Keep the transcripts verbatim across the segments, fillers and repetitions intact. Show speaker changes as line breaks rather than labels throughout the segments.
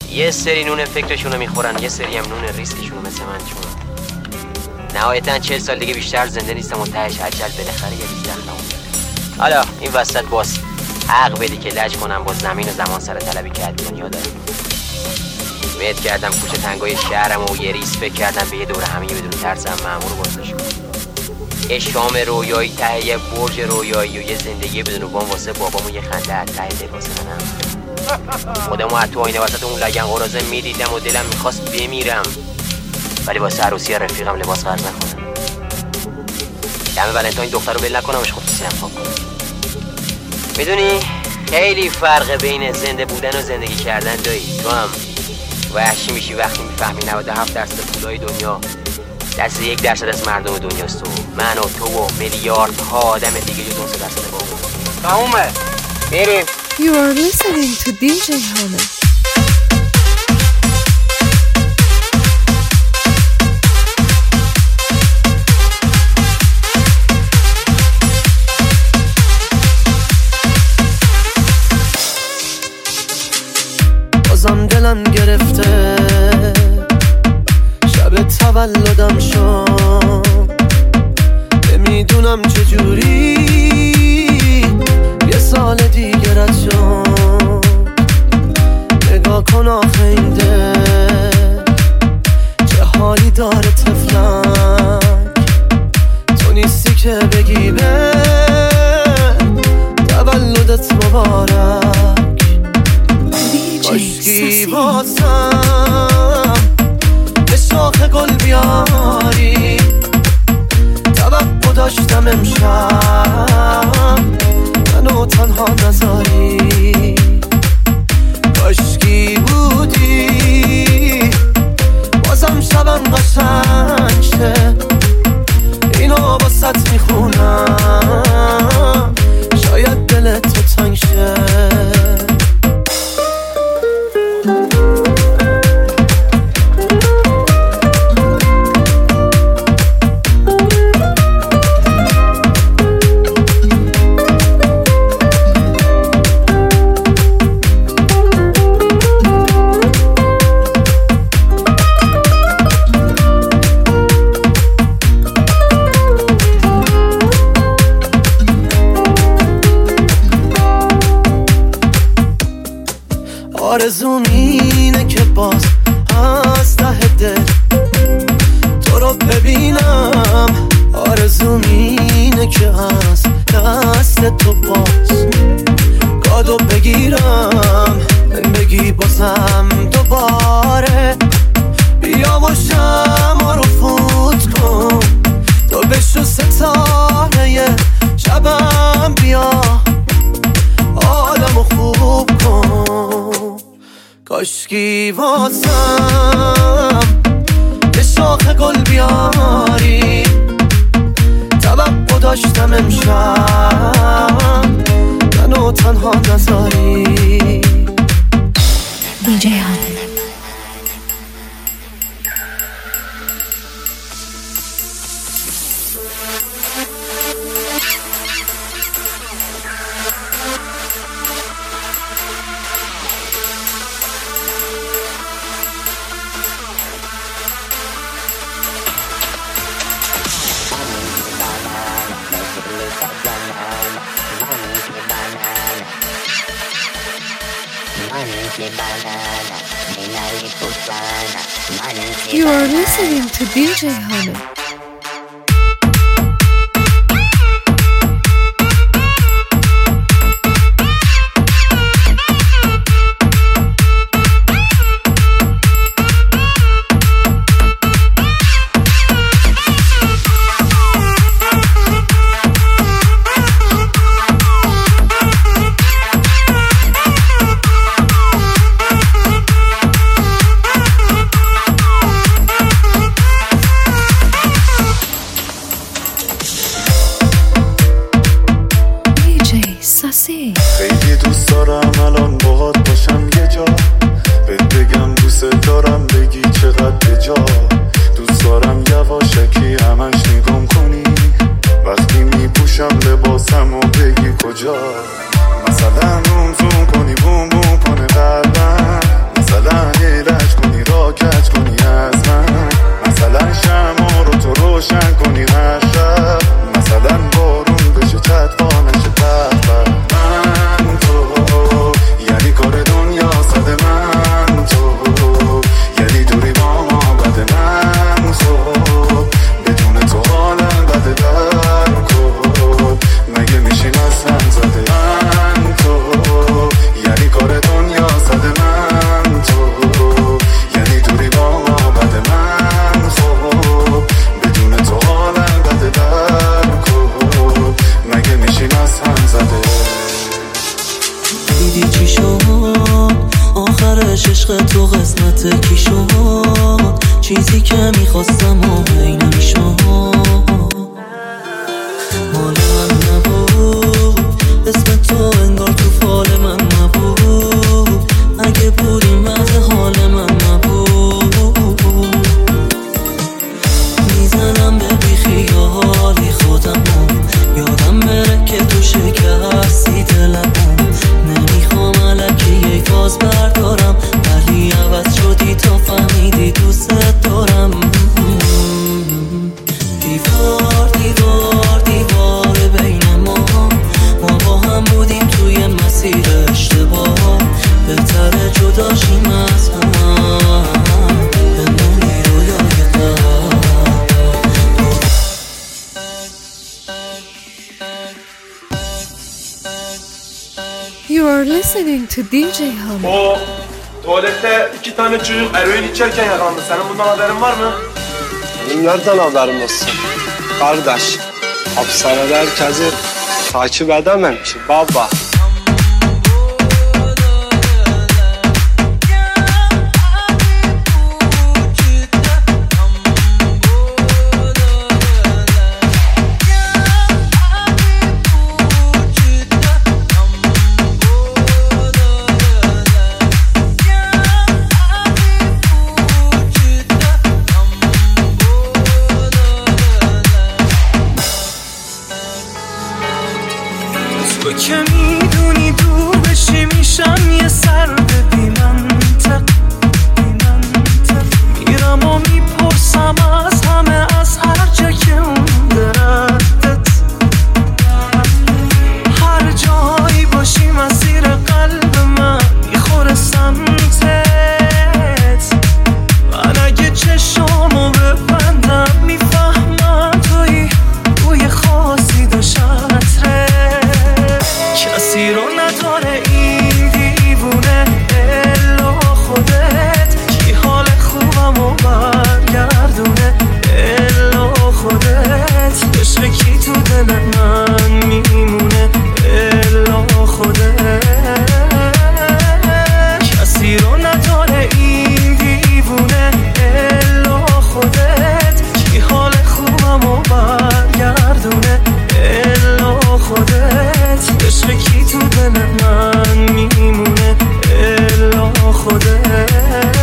یه سری نون فکرشونو میخورن، یه سری هم نون ریسکشونو مثل من. چون نهایتاً چهل سال دیگه بیشتر زنده نیستم و تهش عجل بالاخره یه بیست دخلمون داره. حالا این وسط باز حق بدی که لج کنم با زمین و زمان سر طلبی که دنیا داره. مید کردم کوچه تنگای شهرم و یه ریس فکر کردم به یه دور همیه بدون ترسم مأمور بازداشت کنم. یه شام رویایی ته یه برج رویایی و یه زندگی بدون وام واسه بابام و یه خنده از ته دل واسه منم. خودمو از تو آینه وسط اون لگن قرازه میدیدم و دلم میخواست بمیرم، ولی واسه عروسی رفیقم لباس قرض نکنم. دم ولنتاین دختر رو بل نکنمش خود سیم پاک کنم. میدونی خیلی فرق بین زنده بودن و زندگی کردن دایی. تو هم وحشی میشی وقتی میفهمی نود و هفت درصد پولای دنیا دست یک درصد از مردم دنیاست. تو من و تو و میلیاردها آدم دیگه جو دو سه درصد باقی. تمومه میریم.
You are listening to دی جی Hana.
بازم دلم گرفته شب تولدم شد، نمیدونم چجوری یه سال دیگه رد شد. نگاه کن آخه این دل چه حالی داره طفلک، تو نیستی که بگی به تولدت مبارک. کاشکی واسم یه شاخه گل بیاری، توقع داشتم امشب منو تنها نذاری. کاشکی بودی بازم شبم قشنگ شه، اینو واسط میخونم شاید دلت تو تنگ شه. آرزوم اینه که باز از ته دل تو رو ببینم، آرزوم اینه که از دست تو باز گادو بگیرم، من بگی بازم دوباره بیا و شمع رو فوت کن، تو بشو ستاره شبم بیا آدمو خوب کن. کاشکی واسم یه شاخه گل بیاری، توقع داشتم امشب منو تنها نذاری.
دی جی Hana. You are listening to دی جی Hana.
خیلی دوست دارم الان باهات باشم یه جا، بهت بگم دوست دارم بگی چقدر بجا. دوست دارم یواشکی همش نگام کنی وقتی میپوشم لباسم و بگی کجا. مثلا روم زوم کنی بوم بوم کنه قلبم، مثلا یه
و قسمت کی شد، چیزی که میخواستم و هی نمیشد. مال من نبود، اسم تو انگار تو فال من نبود. اگه بودی وضع حال من نبود. میزنم به بیخیالی خودمو، یادم بره که تو شکستی دلمو. نمیخوام الکی یک فاز بردارم، ولی عوض شدی تا فهمیدی دوست دارم. دیوار دیوار دیوار بین ما، ما با هم بودیم توی مسیر اشتباه. بهتره جداشیم از هم، بمونی رویای قلب.
You are listening to دی جی Hamid.
O tuvalette iki tane çocuk eroin içerken yakalandı. Senin bundan haberin var mı?
Benim nereden haberim olsun? Kardeş, hapishanede herkesi takip edemem ki baba.
تو که میدونی دور بشی میشم یه سر به بی منطق. میرم و میپرسم از همه، از هر جا که اون ردت. هر جایی باشی مسیر قلب من میخوره سمتت. من اگه چشامو ببندم میفهمم توی روی خاصی داشتره. کسی رو نداره این دیوونه الا خودت. کی حال خوبم و برگردونه الا خودت. عشق کی تو دل من میمونه الا خودت. کسی رو نداره این دیوونه الا خودت. کی حال خوبم و برگردونه الا خودت. عشق کی تو دل من میمونه الا خودت.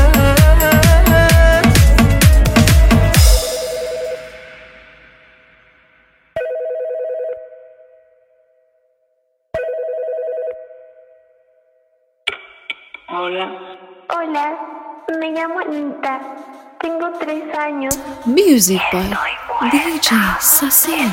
Hola. Hola, me llamo Anita. Tengo tres años.
Music by دی جی Sasin.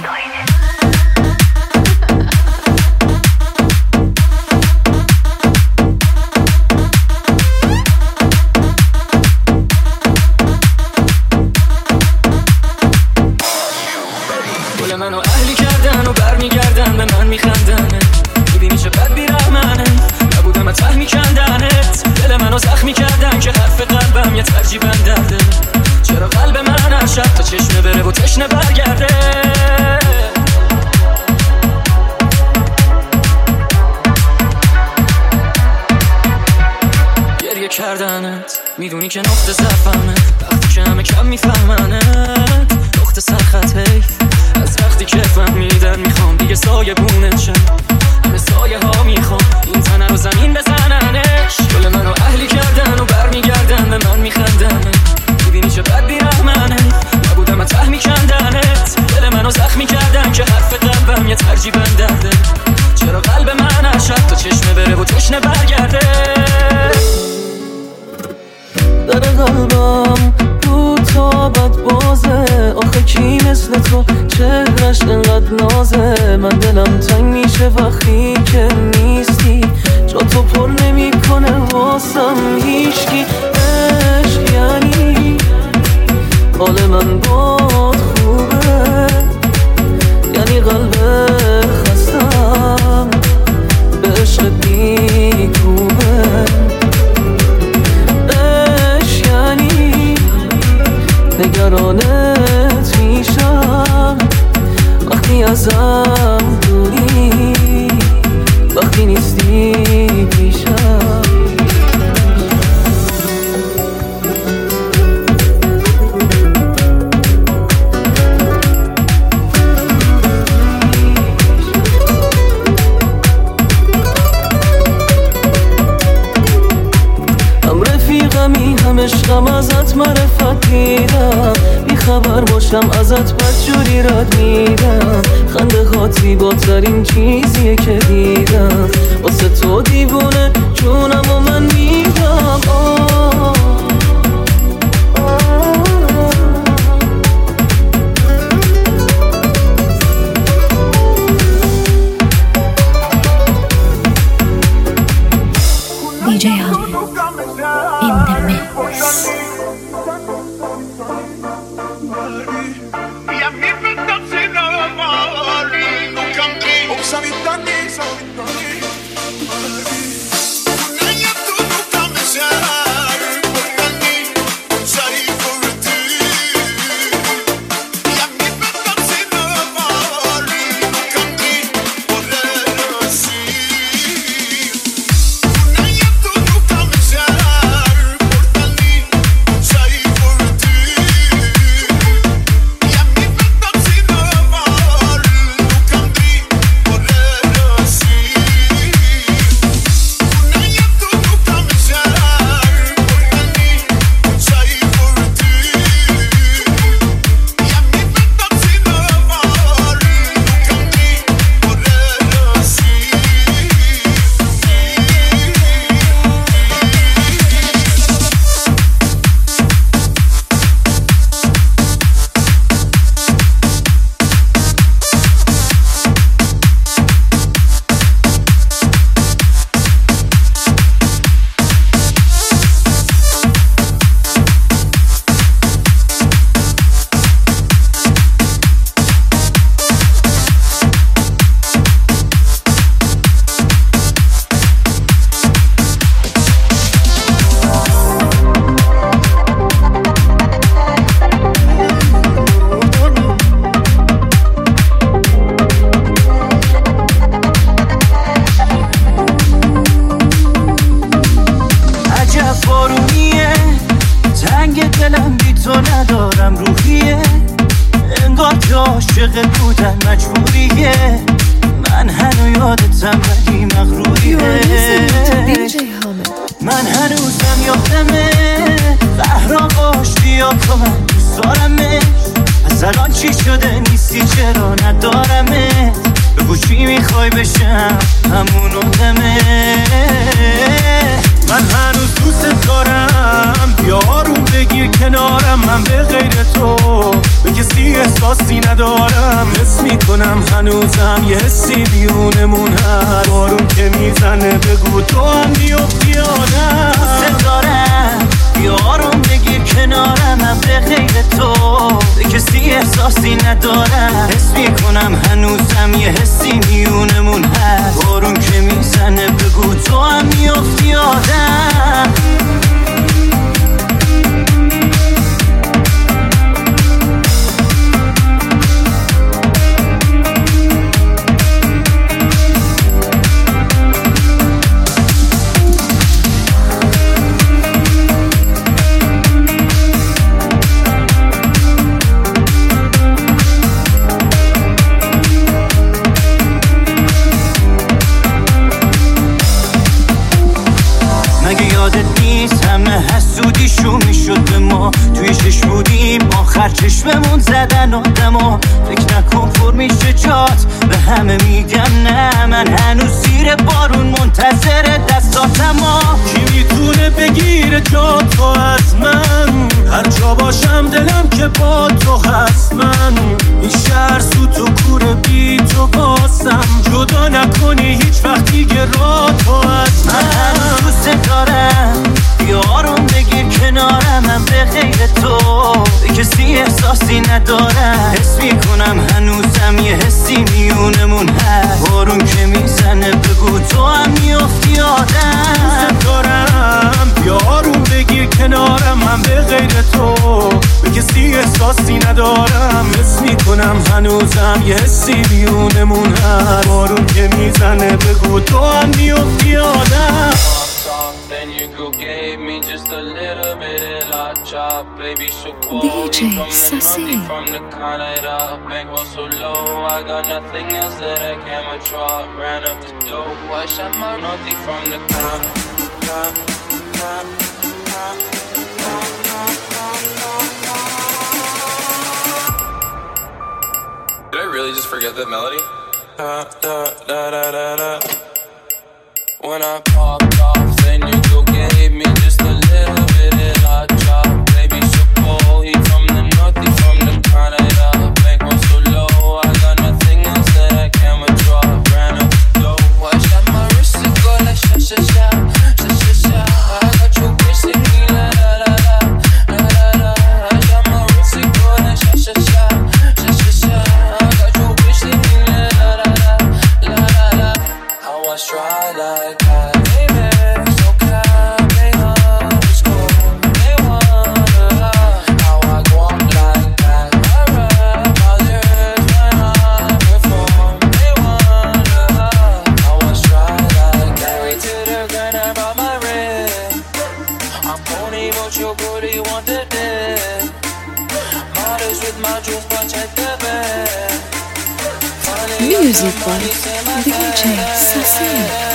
گل منو اهلی کردن و برمیگردن به من میخندن. میبینی چه بد بیرحمنه، نبودم ته میکندنت. دل منو زخمی کردن که حرف قلبم یه ترجیبن درده. چرا قلب من هر شب تا چشمه بره و تشنه برگرده. گریه کردنت میدونی که نقطه ضعفمه. وقتی که همه کم میفهمنت نقطه سرخط حیف. از وقتی که فهمیدن میخوام دیگه سایه بونت شم. همه سایه ها میخوام این تنه رو زمین بزننش. گل منو اهلی کردن و برمیگردن به من میخندن. میبینی چه بد بیرحمنه، نبودم ته میکندنت. دل منو زخمی کردن که حرف قلبم یه ترجیبن درده. چرا قلب من هر شب تا چشمه بره و تشنه برگرده. در قلبم رو تابت بازه. آخه کی مثل تو چهرش انقدر نازه. من دلم تنگ میشه وقتی که نیستی. جا تو پر نمی کنه واسم هیچکی. عشق یعنی حال من باد خوبه، یعنی قلب خستم به عشق بیکوبه. عشق یعنی نگرانت میشم وقتی ازم دوری، وقتی نیستی پیشم. گفتم عشقم ازت معرفت دیدم، بی خبر باشم ازت بدجوری رد میدم. خنده هات زیباترین چیزیه که دیدم، واسه تو دیوونه جونم و من میدم. آه
دی جی Hamid in the mix. عاشق بودن مجبوریه، من هنو یادتم ولی مغروریه. من هنوزم یادمه زهرا باشی یا تو، من دوست دارمش. از الان چی شده نیستی چرا ندارمت؟ بگو چی میخوای بشم همون آدمه. من هنوز دوست دارم، بیا آروم بگیر کنارم. من به غیر تو به کسی احساسی ندارم. حس میکنم هنوزم یه حسی بیونمون هست. بارون که میزنه بگو تو هم بیفتی آدم. دوست دارم، بیا آروم بگیر کنارم. من به غیر تو به کسی احساسی ندارم. حس میکنم هنوزم یه حسی میونمون هست. بارون که میزنه بگو تو هم بیفتی آدم. حسودیشو میشد به ما، توی چشم بودیم آخر چشممون زدن آدما. فکر نکن پر میشه جات، به همه میگم نه. من هنوز زیر بارون منتظر دستاتما. کی میتونه بگیره جا تو از من؟ هر جا باشم دلم که با تو هست. من این شهر سوت و کوره بی تو باسم. جدا نکنی هیچ وقت دیگه را تو از من. من هنوز دوست دارم، بیا آروم بگیر کنارم. من به غیر تو به کسی احساسی ندارم. حس میکنم هنوزم یه حسی میونمون هست. بارون که میزنه بگو تو هم میافتی آدم. دوست دارم، بیا آروم بگیر کنارم. من به غیر تو به کسی احساسی ندارم. حس میکنم هنوزم یه حسی میونمون هست. بارون که میزنه بگو تو هم میافتی آدم.
Then you go gave me just a little bit of la chop, baby, so cool.
دی جی Sasi
From the Canada, bank was so low, I got nothing else that I can withdraw. Ran up the dough, wash out my naughty from the car. just forget the melody? Da, da, da, da, da, da. When I popped off, then you go gave me just a little bit of hot chop. Baby, so cold, he from the north, he from the Canada. Bank was so low, I got nothing else that I can withdraw. Ran up low, I shot my wrist and go like sha sha sha, sha sha sha. I got you kissing me la la la la, la la la. I shot my wrist and go like sha sha sha, sha sha sha. I got you kissing me la la la la, la la la. How I try like that, baby, so calm, they underscore, they wonder how I go up like that. I rap my lyrics when I perform, they wonder how I try like that. Way to the ground, I brought my ring. I'm pony, but your booty want the dick. Models with my juice, but check the bag.
Music by D J Sassy.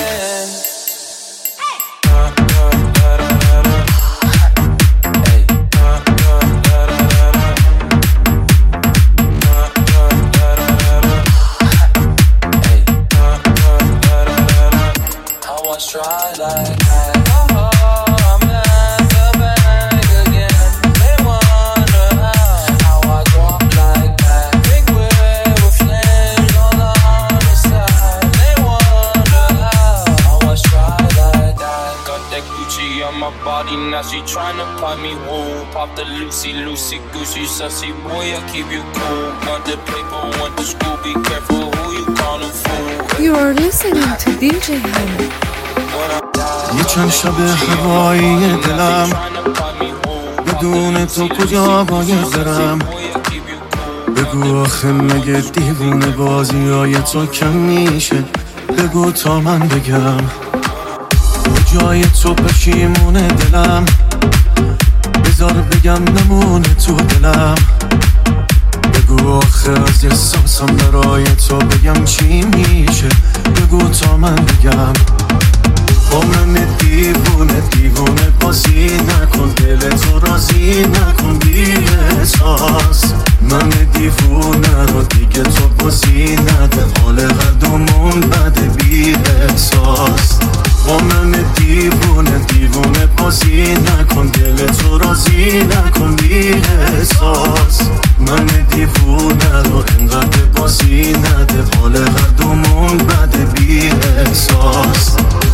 Try like that. Oh, I'm at the back again. They wonder how I go up like that. Big wheel with flames all on the side. They wonder how I try like that. Got that Gucci on my body, now she tryna pop me. Whoa, pop the Lucy, Lucy, Gucci, sussy boy, I keep you cool. Got the paper, went to school, be careful who you call a fool.
You are listening to D J Hammer.
یه چند شب هوایی دلم بدون تو کجا باید برم بگو آخه مگه دیوونه بازی های تو کم میشه بگو تا من بگم به جای تو پشیمونه دلم بذار بگم نمونه تو دلم بگو آخه از احساسم برای تو بگم چی میشه بگو تا من بگم با من دیوونه دیوونه بازی نکن دل تو راضی نکن بی احساس من دیوونه رو دیگه تو بازی نده حال هر دومون بده بی احساس با من دیوونه دیوونه بازی نکن دل تو راضی نکن بی احساس من دیوونه رو انقدر بازی نده حال هر دومون بده بی احساس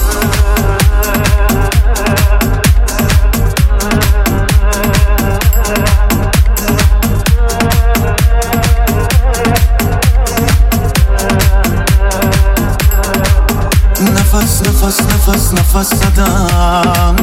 نفس نفس نفس نفس زدم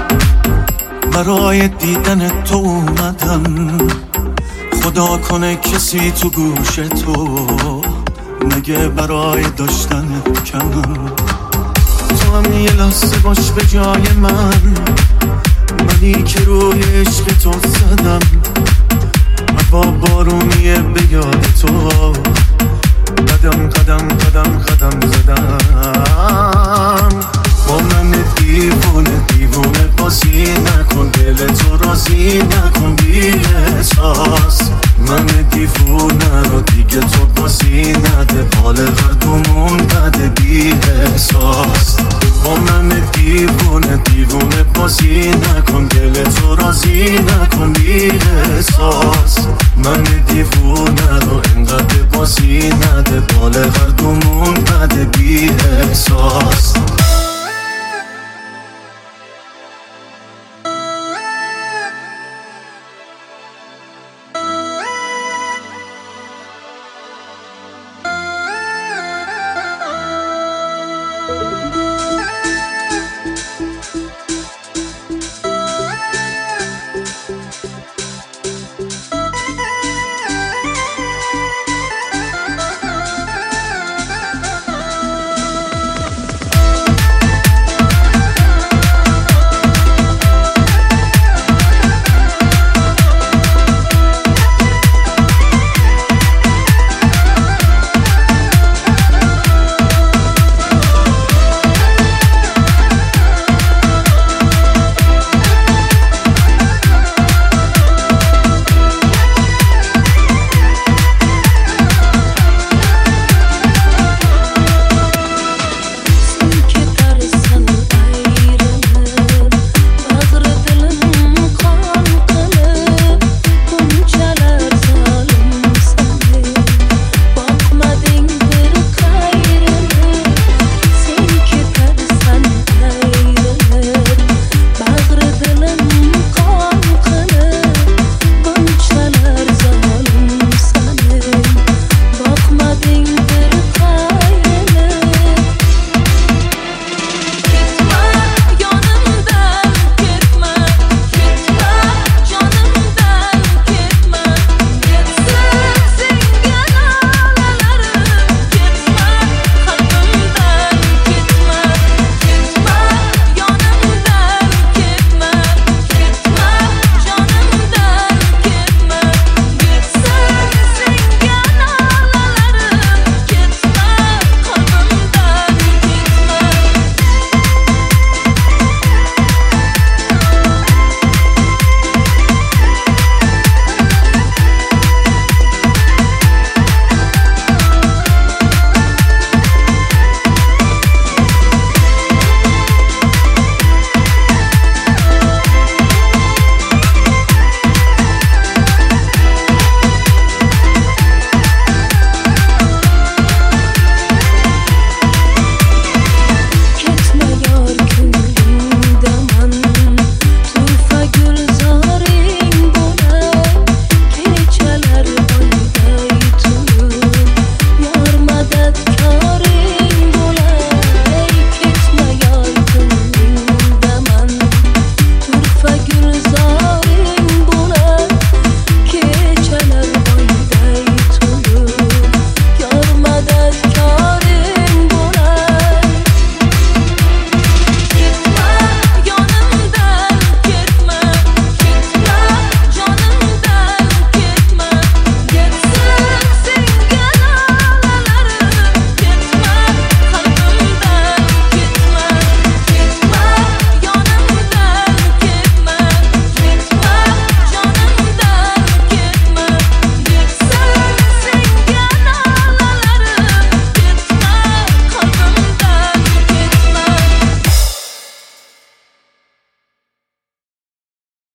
برای دیدن تو اومدم خدا کنه کسی تو گوش تو نگه برای داشتن کمم تو هم یه لحظه باش به جای من منی که روی عشق تو زدم با بارونیه به یاد تو قدم قدم قدم قدم زدم با من دیوونه دیوونه بازی نکن دل تو راضی نکن بی احساس من دیوونه رو دیگه تو بازی نده حال هر دومون بده بی احساس با من دیوونه دیوونه بازی نکن دل تو راضی نکن بی احساس من دیوونه رو انقدر بازی نده حال هر دومون بده بی احساس